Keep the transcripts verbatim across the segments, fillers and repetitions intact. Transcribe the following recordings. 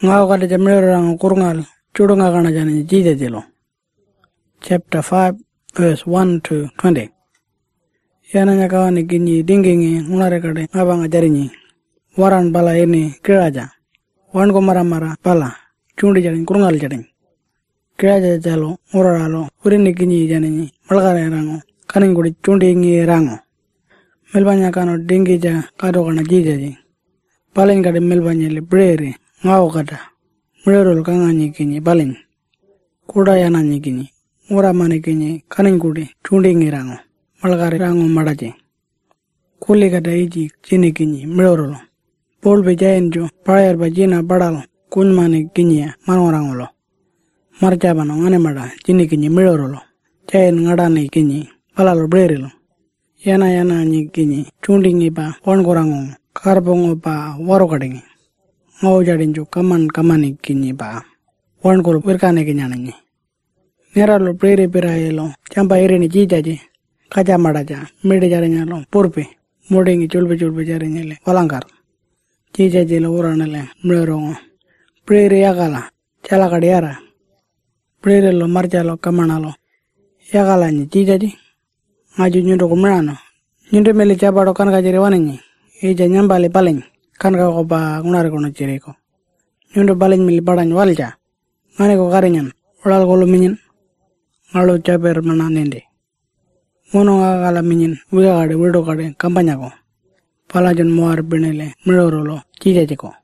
Ngao kada jamirang kurungal chudunga kana jani jija jilo. Chapter five verse one to twenty. Yana nyakawani kinyi dingingi ngunare kade ngabanga jarinyi. Waran bala ini kiraja. Wan ko mara mara bala chundi jaring kurungal jaring. Kiraja jalo uraralo urini kinyi jani malgare rango kaning kudi chundi ngi rango. Melbanya kano dingi ja kado kana jija ji. Paling kade melbanya le brere ngao kada. Mlerol kanganyi kinyi paling. Kuda yana nyi kinyi. Ura mani kinyi kaning kudi chundi ngi rango. Malgare rango madaji. Kuli kada iji chini kinyi mlerol. Pol be jayenjo payar ba jina badal kunmani kinyi manorangolo. Marjabano ngane mada chini kinyi mlerol. Jayen ngadani kinyi palalo brerilo. Yana yana nyi kinyi chundi ngi pa wangorango karbongo pa waro kadingi. Ngau jadinjo kaman kamani kinyi pa wankolo wirkane kinyananyi. Neralo brere pirayelo champa irini jijaji kaja madaja mede jarinyalo purpi modingi chulpe chulpe jarinyele walangkar. Jijaji lo uranele mlerongo. Brere yakala chala kadiara. Brere lo marjalo kamanalo. Yakala nyi jijaji. Ngaju nyundo kumrano. Nyundo meli cabado kan kajiri waninyi. Ija nyambali paling. Kan ka ko ba ngunare kono cireko. Nyundo paling mili padany walja. Ngane ko karinyan. Ulal kolo minyin. Ngalo caber mana nende. Mono ngakala minyin. Wiga kade wildo kade kampanya ko. Palajon muar benele mlorolo cijaji ko.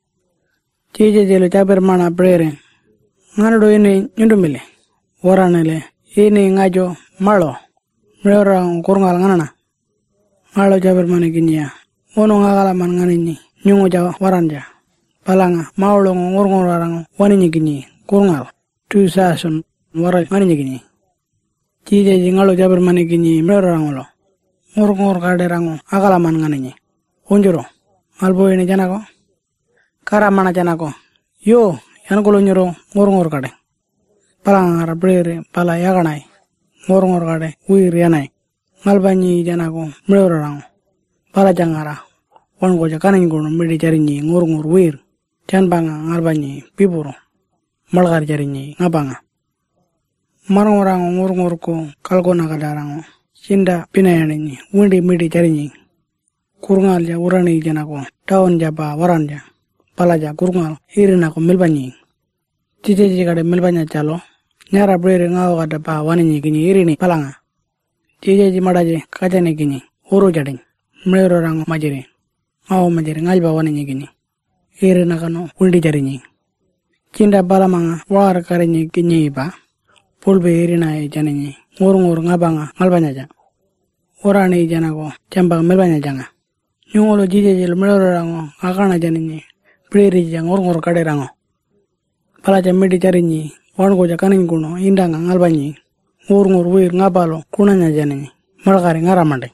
Cijaji lo caber mana brere. Ngano do ini nyundo mili. Waranele. Ini ngajo malo. Mlorang kurungal nganana. Ngalo caber mana kinya. Mono ngakala man nganini. Nyungo jawa waranja. Palanga maulong ngurngurarang waninyi kinyi kurungal. Tu sasun warai nganinyi kinyi. Cijaji ngalo jaber mani kinyi mlerorangolo. Ngurngur kaderango akala man nganinyi. Unjuro. Albo ini janako. Karamana janako. Yo yankolo nyuro ngurngur kade. Palanga ngara brere pala yaganai. Ngurngur kade uir yanai. Ngalbanyi janako mlerorango. Pala jangara. Wan goja kaning gono mede jarinyi ngur-ngur wir. Jan banga ngalbanyi pipuro. Malgar jarinyi ngabanga. Marangorango ngur-ngur ko kalgona kadarango. Cinda pinayaninyi wundi mede jarinyi. Kurungal ja urani janako. Taon jaba waranja. Palaja kurungal hirinako milbanyi. Cici kade milbanya calo. Nyara brere ngao kada pa waninyi kinyi irini palanga. Cici madaje kajane kinyi. Uru jading. Mlero rango majiri. Ngao majiri ngalba waninyi kinyi. Iri nakano undi jarinyi. Cinda balamanga war karinyi kinyi iba. Pulbe iri na janinyi. Ngur-ngur ngabanga ngalbanya ja. Urani janako jambang melbanya janga. Nyungolo jijajil mlero rango akana janinyi. Priri jang ngur-ngur kade rango. Palaja midi jarinyi. Wangoja kaning kuno indanga ngalbanyi. Ngur-ngur wir ngabalo kunanya janinyi. Malakari ngaramande.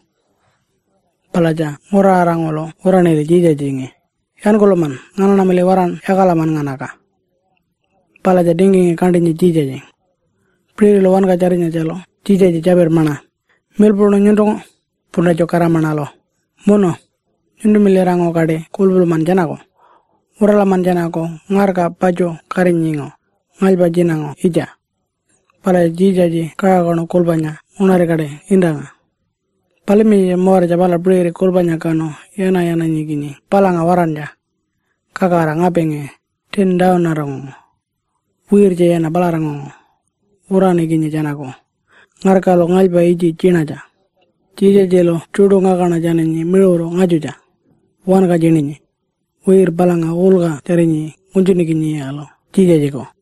Palaja ngura arangolo urani de jija jinge. Yan koloman ngana namele waran yakalaman nganaka. Palaja dingi kandinyi jija jing. Priri lo wan kajarinya jalo jija jaber mana. Melbourne nyundongo punda jokara mana lo. Mono nyundu milerango kade kulbul manjanako. Urala manjanako ngarka pajo karinyingo. Ngalba jinango ija. Palaja jija ji kaya kono kulbanya unare kade indanga. Palimi mawar jabala brere kulbanya kano yana yana nyigini palanga waranja kakara ngapenge ten daun narango wirje yana balarango urani gini janako ngarkalo ngalba iji jinaja jije jelo chudo ngakana janini miloro ngajuja wanka jininyi wir balanga ulga jarinyi unjuni gini yalo jije jiko.